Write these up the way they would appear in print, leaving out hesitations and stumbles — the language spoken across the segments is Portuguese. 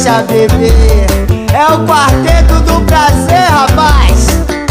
relaxa, bebê. É o quarteto do prazer, rapaz.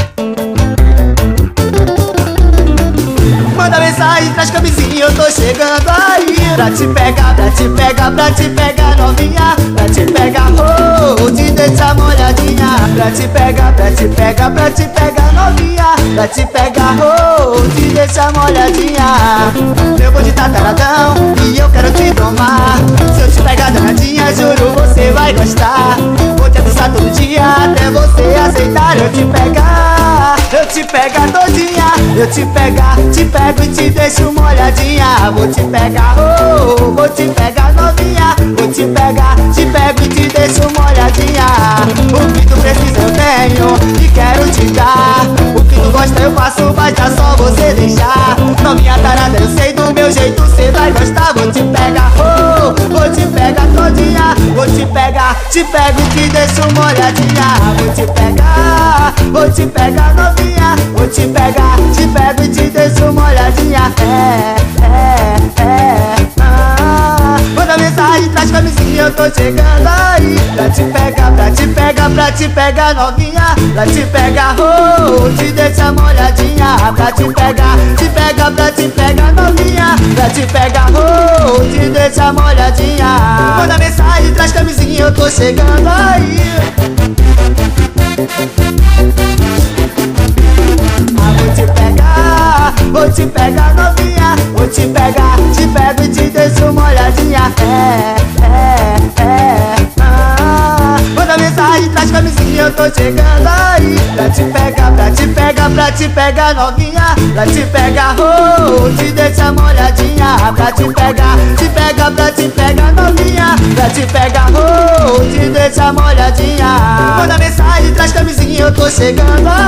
Manda mensagem, traz camisinha, eu tô chegando aí. Pra te pegar, pra te pegar, pra te pegar, novinha. Pra te pegar, oh, te deixar molhadinha. Pra te pegar, pra te pegar, pra te pegar, novinha. Pra te pegar, oh, te deixar molhadinha. Eu vou de tataradão e eu quero te tomar. Se eu te pegar danadinha, juro você vai gostar. Vou te avisar todo dia até você aceitar. Eu te pegar todinha. Eu te pego e te deixo molhadinha. Vou te pegar, oh, vou te pegar novinha. Vou te pego e te deixo molhadinha. O que tu precisa eu tenho e quero te dar. O que tu gosta eu faço, basta só você deixar. Novinha tarada, eu sei do meu jeito cê vai gostar. Vou te pegar, oh, vou te pegar todinha. Vou te pego e te deixo molhadinha. Vou te pegar novinha. Vou te pego e te deixo molhadinha. Manda mensagem, traz camisinha, eu tô chegando aí. Pra te pegar, pra te pegar, pra te pegar novinha. Pra te pegar, oh, te deixa molhadinha. Pra te pegar, pra te pegar novinha. Pra te pegar, oh, te deixa molhadinha. Manda mensagem, traz camisinha, eu tô chegando aí. Vou te pegar novinha. Vou te pego e te deixo molhadinha. Manda mensagem, traz camisinha, eu tô chegando aí. Pra te pegar, pra te pegar, pra te pegar novinha. Pra te pegar, oh, te deixa molhadinha. Pra te pegar, pra te pegar novinha. Pra te pegar, oh, te deixa molhadinha. Manda mensagem, traz camisinha, eu tô chegando aí.